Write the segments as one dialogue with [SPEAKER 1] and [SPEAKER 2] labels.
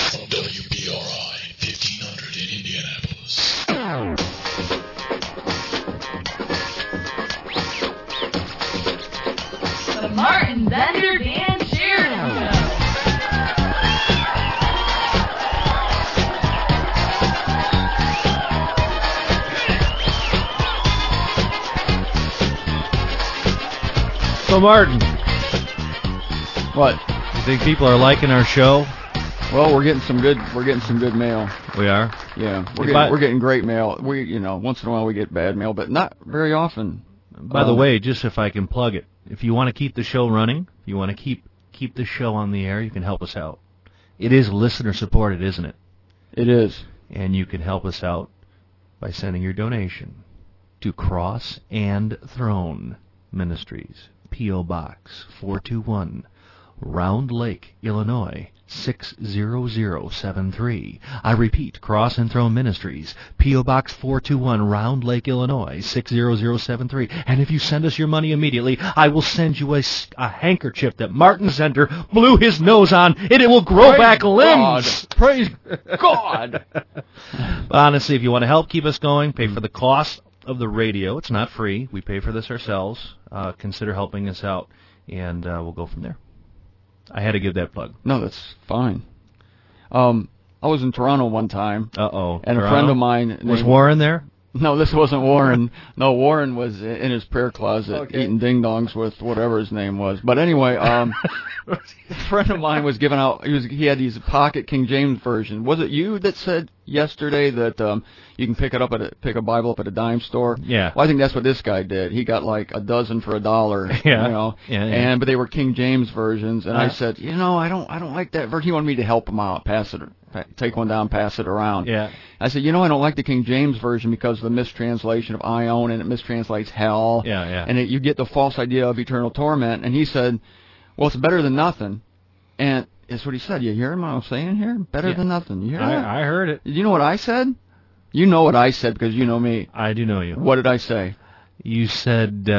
[SPEAKER 1] From WBRI 1500 in Indianapolis.
[SPEAKER 2] The Martin Zender Dan Sheridan Show.
[SPEAKER 3] So, Martin,
[SPEAKER 4] What?
[SPEAKER 3] you think people are liking our show?
[SPEAKER 4] Well, we're getting some good mail.
[SPEAKER 3] We are.
[SPEAKER 4] Yeah,
[SPEAKER 3] But-
[SPEAKER 4] we're getting great mail. Once in a while we get bad mail, but not very often.
[SPEAKER 3] By the way, just if I can plug it, if you want to keep the show running, if you want to keep the show on the air, you can help us out. It is listener supported, isn't it?
[SPEAKER 4] It is.
[SPEAKER 3] And you can help us out by sending your donation to Cross and Throne Ministries, P.O. Box 421, Round Lake, Illinois 60073. I repeat, Cross and Throne Ministries, P.O. Box 421, Round Lake, Illinois 60073. And if you send us your money immediately, I will send you a handkerchief that Martin Zender blew his nose on, and it will grow back limbs.
[SPEAKER 4] Praise God.
[SPEAKER 3] Honestly, if you want to help keep us going, pay for the cost of the radio. It's not free. We pay for this ourselves. Consider helping us out, and we'll go from there. I had to give that plug.
[SPEAKER 4] No, that's fine. I was in Toronto one time.
[SPEAKER 3] Uh-oh.
[SPEAKER 4] And a friend of mine...
[SPEAKER 3] Was Warren there?
[SPEAKER 4] No, this wasn't Warren. No, Warren was in his prayer closet eating ding-dongs with whatever his name was. But anyway, a friend of mine was giving out... He had these pocket King James version. Was it you that said yesterday that you can pick a Bible up at a dime store?
[SPEAKER 3] Yeah.
[SPEAKER 4] Well, I think that's what this guy did. He got like a dozen for $1.
[SPEAKER 3] Yeah.
[SPEAKER 4] You know.
[SPEAKER 3] Yeah.
[SPEAKER 4] But they were King James versions, and I said, I don't like that version. He wanted me to help him out, take one down, pass it around.
[SPEAKER 3] Yeah.
[SPEAKER 4] I said, I don't like the King James version because of the mistranslation of Ion, and it mistranslates hell.
[SPEAKER 3] Yeah, yeah.
[SPEAKER 4] And you get the false idea of eternal torment. And he said, well, it's better than nothing. And that's what he said. You hear him what I'm saying here? Better than nothing. You hear that?
[SPEAKER 3] I heard it.
[SPEAKER 4] You know what I said? You know what I said because you know me.
[SPEAKER 3] I do know you.
[SPEAKER 4] What did I say?
[SPEAKER 3] You said,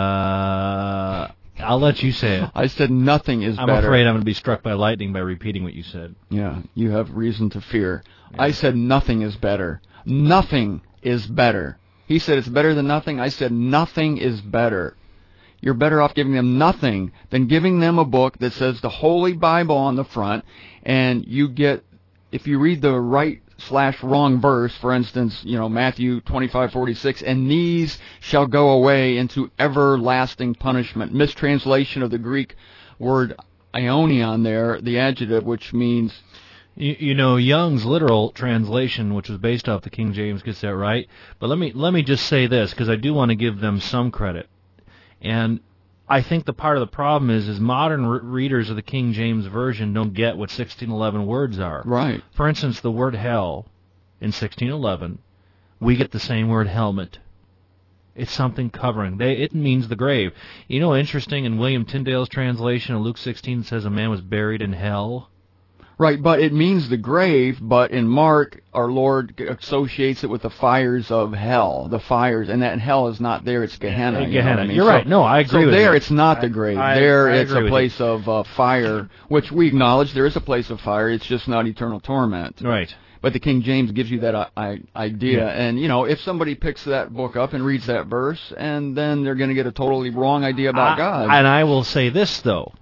[SPEAKER 3] I'll let you say it.
[SPEAKER 4] I said nothing is
[SPEAKER 3] I'm
[SPEAKER 4] better.
[SPEAKER 3] afraid I'm going to be struck by lightning by repeating what you said.
[SPEAKER 4] Yeah, you have reason to fear.
[SPEAKER 3] Yeah.
[SPEAKER 4] I said nothing is better. Nothing is better. He said it's better than nothing. I said nothing is better. You're better off giving them nothing than giving them a book that says the Holy Bible on the front, and you get, if you read the right/wrong verse, for instance, Matthew 25:46, and these shall go away into everlasting punishment. Mistranslation of the Greek word aionion there, the adjective, which means...
[SPEAKER 3] Young's literal translation, which was based off the King James, gets that right. But let me just say this, because I do want to give them some credit. And I think the part of the problem is modern readers of the King James Version don't get what 1611 words are.
[SPEAKER 4] Right.
[SPEAKER 3] For instance, the word hell in 1611, we get the same word helmet. It's something covering. It means the grave. Interesting, in William Tyndale's translation of Luke 16, it says a man was buried in hell.
[SPEAKER 4] Right, but it means the grave, but in Mark, our Lord associates it with the fires of hell, the fires, and that hell is not there, it's Gehenna.
[SPEAKER 3] Gehenna. You're right. No, I agree with you.
[SPEAKER 4] So there, it's not the grave. It's a place
[SPEAKER 3] you.
[SPEAKER 4] of fire, which we acknowledge there is a place of fire, it's just not eternal torment.
[SPEAKER 3] Right.
[SPEAKER 4] But the King James gives you that idea, and, if somebody picks that book up and reads that verse, and then they're going to get a totally wrong idea about God.
[SPEAKER 3] And I will say this, though.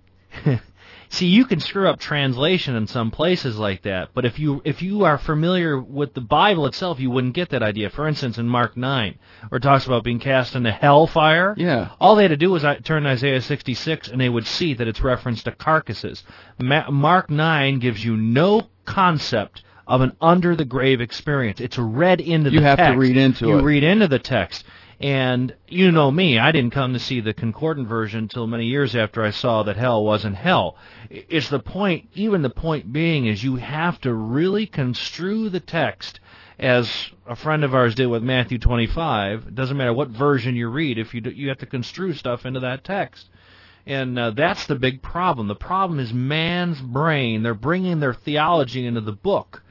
[SPEAKER 3] See, you can screw up translation in some places like that, but if you are familiar with the Bible itself, you wouldn't get that idea. For instance, in Mark 9, where it talks about being cast into hellfire, all they had to do was turn to Isaiah 66, and they would see that it's reference to carcasses. Mark 9 gives you no concept of an under-the-grave experience. It's read into the text.
[SPEAKER 4] You have to read into it.
[SPEAKER 3] You read into the text. And you know me, I didn't come to see the concordant version until many years after I saw that hell wasn't hell. It's the point, even the point being, is you have to really construe the text, as a friend of ours did with Matthew 25. It doesn't matter what version you read, if you have to construe stuff into that text. And that's the big problem. The problem is man's brain. They're bringing their theology into the book.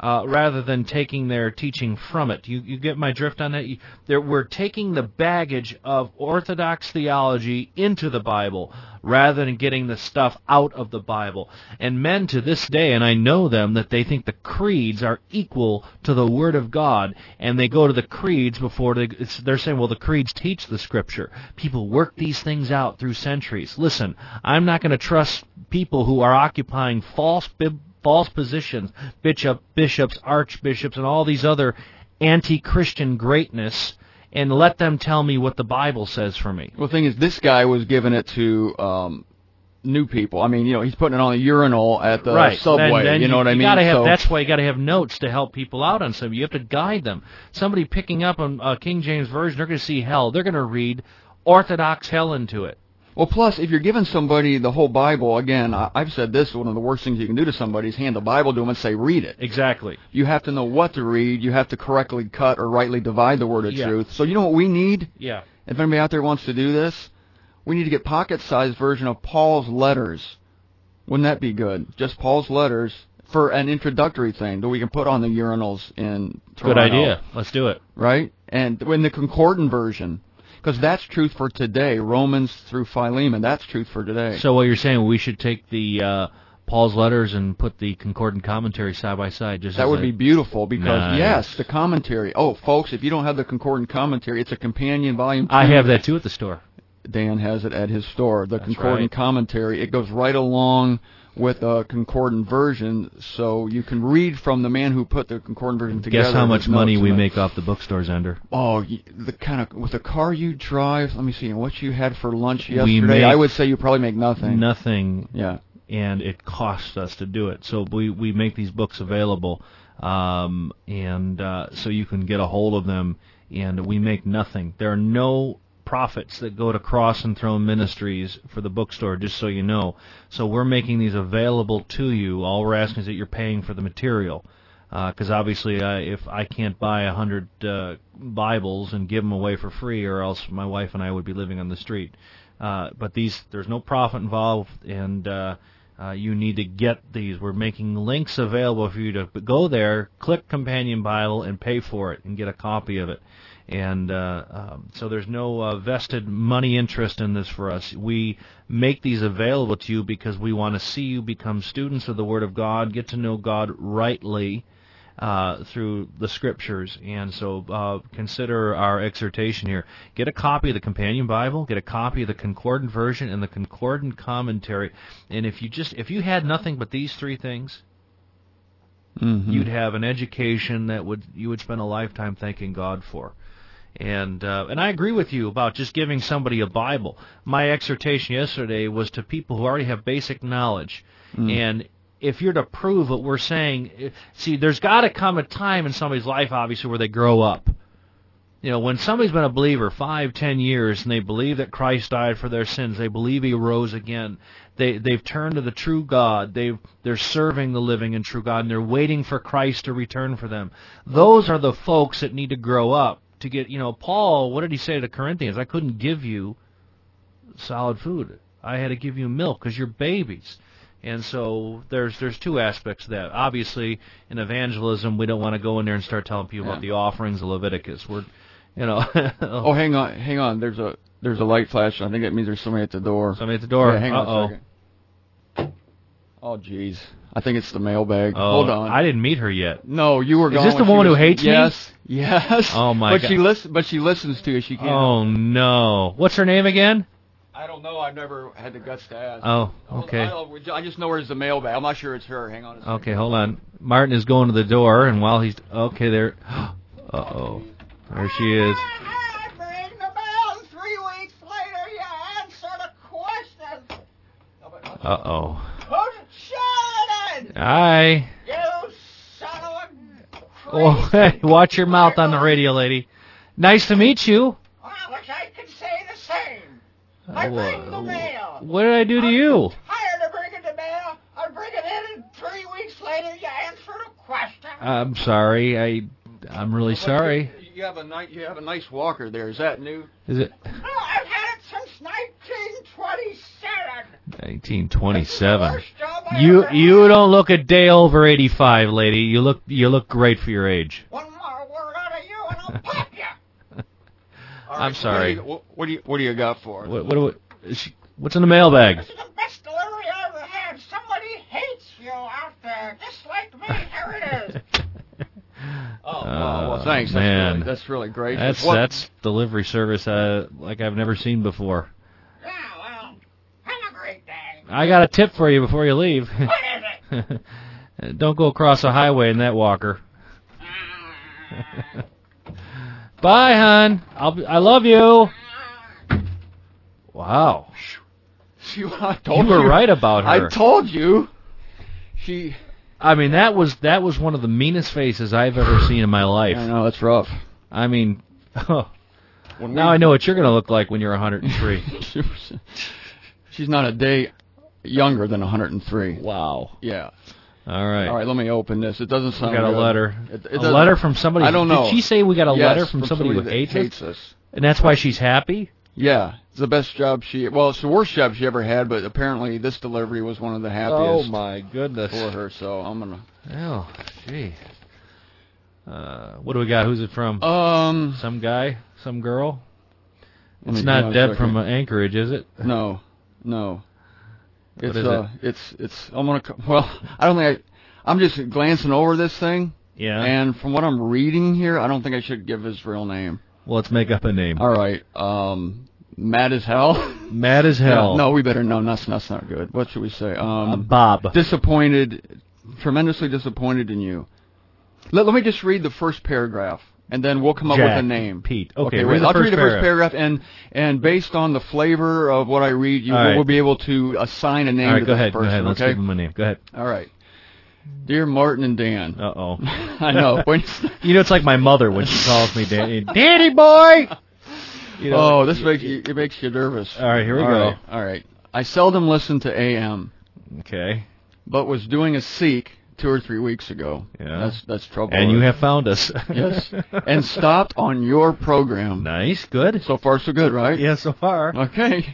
[SPEAKER 3] rather than taking their teaching from it. You get my drift on that? We're taking the baggage of Orthodox theology into the Bible rather than getting the stuff out of the Bible. And men to this day, and I know them, that they think the creeds are equal to the Word of God, and they go to the creeds before they're saying, well, the creeds teach the Scripture. People work these things out through centuries. Listen, I'm not going to trust people who are occupying false positions, bishops, archbishops, and all these other anti-Christian greatness, and let them tell me what the Bible says for me.
[SPEAKER 4] Well, the thing is, this guy was giving it to new people. I mean, he's putting it on a urinal at the subway.
[SPEAKER 3] Then
[SPEAKER 4] you know what I mean?
[SPEAKER 3] That's why you got to have notes to help people out on something. You have to guide them. Somebody picking up a King James Version, they're going to see hell. They're going to read Orthodox hell into it.
[SPEAKER 4] Well, plus, if you're giving somebody the whole Bible, again, I've said this, one of the worst things you can do to somebody is hand the Bible to them and say, read it.
[SPEAKER 3] Exactly.
[SPEAKER 4] You have to know what to read. You have to correctly cut or rightly divide the word of truth. So you know what we need?
[SPEAKER 3] Yeah.
[SPEAKER 4] If anybody out there wants to do this, we need to get pocket-sized version of Paul's letters. Wouldn't that be good? Just Paul's letters for an introductory thing that we can put on the urinals in Toronto.
[SPEAKER 3] Good idea. Let's do it.
[SPEAKER 4] Right? And in the concordant version. Because that's truth for today, Romans through Philemon. That's truth for today.
[SPEAKER 3] So what you're saying, we should take the Paul's letters and put the concordant commentary side by side. That
[SPEAKER 4] would be beautiful because,
[SPEAKER 3] nice.
[SPEAKER 4] Yes, the commentary. Oh, folks, if you don't have the concordant commentary, it's a companion volume 2.
[SPEAKER 3] I have that too at the store.
[SPEAKER 4] Dan has it at his store. The
[SPEAKER 3] That's
[SPEAKER 4] concordant
[SPEAKER 3] right.
[SPEAKER 4] commentary. It goes right along with a concordant version, so you can read from the man who put the concordant version together.
[SPEAKER 3] Guess how much money we make off the bookstores, Ender?
[SPEAKER 4] Oh, with the car you drive. Let me see. What you had for lunch yesterday? I would say you probably make nothing.
[SPEAKER 3] Nothing.
[SPEAKER 4] Yeah.
[SPEAKER 3] And it costs us to do it. So we make these books available, so you can get a hold of them. And we make nothing. There are no profits that go to Cross and Throne Ministries for the bookstore, just so you know. So we're making these available to you. All we're asking is that you're paying for the material. Because obviously if I can't buy 100 Bibles and give them away for free, or else my wife and I would be living on the street. But there's no profit involved, and you need to get these. We're making links available for you to go there, click Companion Bible, and pay for it, and get a copy of it. And so there's no vested money interest in this for us. We make these available to you because we want to see you become students of the Word of God, get to know God rightly through the Scriptures. And so consider our exhortation here. Get a copy of the Companion Bible, get a copy of the Concordant Version and the Concordant Commentary. And if you had nothing but these three things, you'd have an education that you would spend a lifetime thanking God for. And I agree with you about just giving somebody a Bible. My exhortation yesterday was to people who already have basic knowledge. And if you're to prove what we're saying, see, there's got to come a time in somebody's life, obviously, where they grow up. When somebody's been a believer 5-10 years and they believe that Christ died for their sins, they believe He rose again, they've turned to the true God, they're serving the living and true God, and they're waiting for Christ to return for them. Those are the folks that need to grow up to get, Paul, what did he say to the Corinthians? I couldn't give you solid food. I had to give you milk because you're babies. And so there's two aspects to that. Obviously, in evangelism, we don't want to go in there and start telling people about the offerings of Leviticus. We're,
[SPEAKER 4] Oh, hang on. There's a light flash. I think that means there's somebody at the door.
[SPEAKER 3] Somebody at the door.
[SPEAKER 4] Yeah, hang on a second. Oh, jeez. I think it's the mailbag.
[SPEAKER 3] Oh,
[SPEAKER 4] hold on.
[SPEAKER 3] I didn't meet her yet.
[SPEAKER 4] No, you were gone.
[SPEAKER 3] Is this the woman who hates me?
[SPEAKER 4] Yes.
[SPEAKER 3] Oh, my God.
[SPEAKER 4] But she listens to you. She can't.
[SPEAKER 3] Oh, no. What's her name again?
[SPEAKER 4] I don't know. I've never had the guts to ask.
[SPEAKER 3] Oh, okay.
[SPEAKER 4] I just know where's the mailbag. I'm not sure it's her. Hang on a second.
[SPEAKER 3] Okay, hold on. Martin is going to the door, and while he's... Okay, there... Uh-oh. There she is.
[SPEAKER 5] I ring the bell, and 3 weeks later you answer the question.
[SPEAKER 3] Uh-oh.
[SPEAKER 5] Who's Sheridan?
[SPEAKER 3] Hi.
[SPEAKER 5] You son of a...
[SPEAKER 3] Oh, hey, watch your mouth on the radio, lady. Nice to meet you.
[SPEAKER 5] I wish I could say the same. I bring the mail.
[SPEAKER 3] What did I do to you?
[SPEAKER 5] Tired of bringing the mail. I bring it in, and 3 weeks later you answer the question.
[SPEAKER 3] I'm sorry. I'm really sorry.
[SPEAKER 4] You have a nice walker there. Is that new?
[SPEAKER 3] Is it?
[SPEAKER 5] Oh, I've had it since 1927.
[SPEAKER 3] 1927.
[SPEAKER 5] Worst job
[SPEAKER 3] You don't look a day over 85, lady. You look great for your age.
[SPEAKER 5] One more word out of you and I'll pop you.
[SPEAKER 4] All
[SPEAKER 3] I'm sorry.
[SPEAKER 4] What do you got for us?
[SPEAKER 3] What's in the mailbag?
[SPEAKER 5] This is the best delivery I ever had. Somebody hates you out there, just like me. Here it is.
[SPEAKER 4] Oh, well, thanks.
[SPEAKER 3] Man.
[SPEAKER 4] That's really great.
[SPEAKER 3] That's delivery service like I've never seen before.
[SPEAKER 5] Yeah, well, have a great day.
[SPEAKER 3] I got a tip for you before you leave.
[SPEAKER 5] What is it?
[SPEAKER 3] Don't go across the highway in that walker. Bye, hon. I love you. Wow.
[SPEAKER 4] I told
[SPEAKER 3] You were right about her.
[SPEAKER 4] I told you.
[SPEAKER 3] I mean, that was one of the meanest faces I've ever seen in my life.
[SPEAKER 4] I know, that's rough.
[SPEAKER 3] I mean, now I know what you're going to look like when you're 103.
[SPEAKER 4] She's not a day younger than 103.
[SPEAKER 3] Wow.
[SPEAKER 4] Yeah.
[SPEAKER 3] All right.
[SPEAKER 4] All right, let me open this. It doesn't sound
[SPEAKER 3] We got
[SPEAKER 4] good.
[SPEAKER 3] a letter.
[SPEAKER 4] It
[SPEAKER 3] A letter from somebody.
[SPEAKER 4] I don't know.
[SPEAKER 3] Did she say we got a
[SPEAKER 4] Yes,
[SPEAKER 3] letter from somebody who
[SPEAKER 4] that
[SPEAKER 3] hates us?
[SPEAKER 4] us?
[SPEAKER 3] And that's why she's happy?
[SPEAKER 4] Yeah. It's the best job it's the worst job she ever had, but apparently this delivery was one of the
[SPEAKER 3] Oh,
[SPEAKER 4] happiest
[SPEAKER 3] my goodness.
[SPEAKER 4] for her, so I'm going to...
[SPEAKER 3] Oh, gee. What do we got? Who's it from? Some guy? Some girl?
[SPEAKER 4] Let
[SPEAKER 3] It's
[SPEAKER 4] me- hang on
[SPEAKER 3] not
[SPEAKER 4] a
[SPEAKER 3] Deb
[SPEAKER 4] second.
[SPEAKER 3] from Anchorage, is it?
[SPEAKER 4] No.
[SPEAKER 3] What
[SPEAKER 4] It's
[SPEAKER 3] is
[SPEAKER 4] it's I'm gonna I don't think I'm just glancing over this thing,
[SPEAKER 3] Yeah.
[SPEAKER 4] and from what I'm reading here, I don't think I should give his real name.
[SPEAKER 3] Well, let's make up a name.
[SPEAKER 4] All right, mad as hell.
[SPEAKER 3] Mad as hell.
[SPEAKER 4] No, we better no. That's not good. What should we say?
[SPEAKER 3] Bob.
[SPEAKER 4] Disappointed, tremendously disappointed in you. Let me just read the first paragraph, and then we'll come up with a
[SPEAKER 3] Jack,
[SPEAKER 4] name.
[SPEAKER 3] Pete. Okay,
[SPEAKER 4] Okay,
[SPEAKER 3] read the
[SPEAKER 4] I'll
[SPEAKER 3] first
[SPEAKER 4] read the first paragraph, and based on the flavor of what I read, you
[SPEAKER 3] All right.
[SPEAKER 4] will be able to assign a name
[SPEAKER 3] All right,
[SPEAKER 4] to
[SPEAKER 3] go
[SPEAKER 4] this
[SPEAKER 3] ahead.
[SPEAKER 4] person.
[SPEAKER 3] Go ahead. Let's
[SPEAKER 4] Okay.
[SPEAKER 3] give him a name. Go ahead.
[SPEAKER 4] All right. Dear Martin and Dan.
[SPEAKER 3] Uh-oh.
[SPEAKER 4] I know.
[SPEAKER 3] You know, it's like my mother when she calls me Daddy. Daddy boy! You know,
[SPEAKER 4] this makes you nervous.
[SPEAKER 3] All right, here we go.
[SPEAKER 4] All right. I seldom listen to AM,
[SPEAKER 3] Okay.
[SPEAKER 4] but was doing a Seek 2 or 3 weeks ago.
[SPEAKER 3] Yeah.
[SPEAKER 4] That's trouble.
[SPEAKER 3] And you have found us.
[SPEAKER 4] Yes. And stopped on your program.
[SPEAKER 3] Nice. Good.
[SPEAKER 4] So far, so good, right?
[SPEAKER 3] Yeah, so far.
[SPEAKER 4] Okay.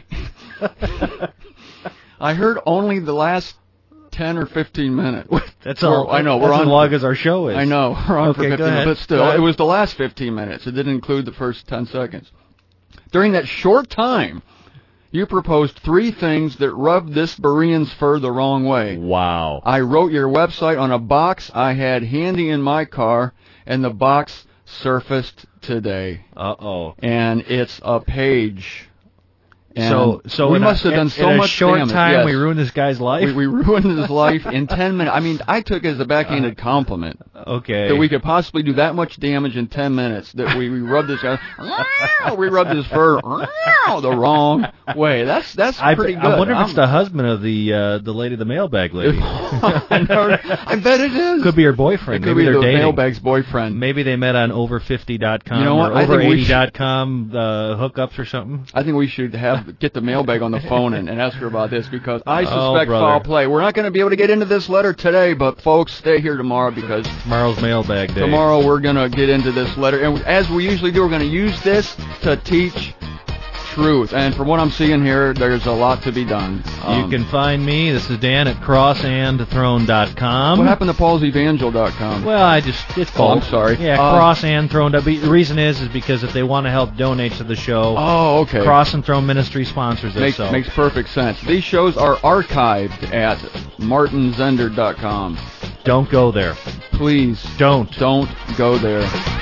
[SPEAKER 4] I heard only the last 10 or 15 minutes.
[SPEAKER 3] That's all.
[SPEAKER 4] I know.
[SPEAKER 3] That's
[SPEAKER 4] We're on
[SPEAKER 3] as long as our show is.
[SPEAKER 4] I know. We're on for
[SPEAKER 3] Okay,
[SPEAKER 4] 15
[SPEAKER 3] go ahead.
[SPEAKER 4] minutes, but still,
[SPEAKER 3] Go ahead.
[SPEAKER 4] it was the last 15 minutes. It didn't include the first 10 seconds. During that short time, you proposed 3 things that rubbed this Berean's fur the wrong way.
[SPEAKER 3] Wow.
[SPEAKER 4] I wrote your website on a box I had handy in my car, and the box surfaced today.
[SPEAKER 3] Uh-oh.
[SPEAKER 4] And it's a page. And
[SPEAKER 3] So
[SPEAKER 4] we
[SPEAKER 3] in
[SPEAKER 4] must
[SPEAKER 3] a,
[SPEAKER 4] have done
[SPEAKER 3] in
[SPEAKER 4] so
[SPEAKER 3] a
[SPEAKER 4] much
[SPEAKER 3] short
[SPEAKER 4] damage.
[SPEAKER 3] time,
[SPEAKER 4] Yes.
[SPEAKER 3] we ruined this guy's life?
[SPEAKER 4] We ruined his life in 10 minutes. I mean, I took it as a backhanded compliment.
[SPEAKER 3] Okay.
[SPEAKER 4] That we could possibly do that much damage in 10 minutes. That we rubbed this guy, we rubbed his fur the wrong way. That's pretty good.
[SPEAKER 3] I wonder if it's the husband of the lady, the mailbag lady.
[SPEAKER 4] I bet it is.
[SPEAKER 3] Could be her boyfriend.
[SPEAKER 4] It could
[SPEAKER 3] Maybe
[SPEAKER 4] be
[SPEAKER 3] they're
[SPEAKER 4] the
[SPEAKER 3] dating.
[SPEAKER 4] mailbag's boyfriend.
[SPEAKER 3] Maybe they met on over50.com
[SPEAKER 4] You know what?
[SPEAKER 3] or
[SPEAKER 4] I think we should-
[SPEAKER 3] over80.com hookups or something.
[SPEAKER 4] I think we should get the mailbag on the phone and ask her about this, because I suspect
[SPEAKER 3] brother.
[SPEAKER 4] foul play. We're not going to be able to get into this letter today, but folks, stay here tomorrow, because
[SPEAKER 3] Tomorrow's mailbag day.
[SPEAKER 4] tomorrow we're going to get into this letter. And as we usually do, we're going to use this to teach truth. And from what I'm seeing here, there's a lot to be done.
[SPEAKER 3] You can find me. This is Dan at crossandthrone.com.
[SPEAKER 4] What happened to paulsevangel.com?
[SPEAKER 3] Well, it's
[SPEAKER 4] Oh,
[SPEAKER 3] both.
[SPEAKER 4] I'm sorry.
[SPEAKER 3] Yeah, Cross and Throne. The reason is because if they want to help donate to the show,
[SPEAKER 4] Oh, okay.
[SPEAKER 3] Cross and Throne Ministry sponsors it. So
[SPEAKER 4] Makes perfect sense. These shows are archived at martinzender.com.
[SPEAKER 3] don't go there.
[SPEAKER 4] Please
[SPEAKER 3] Don't.
[SPEAKER 4] don't go there.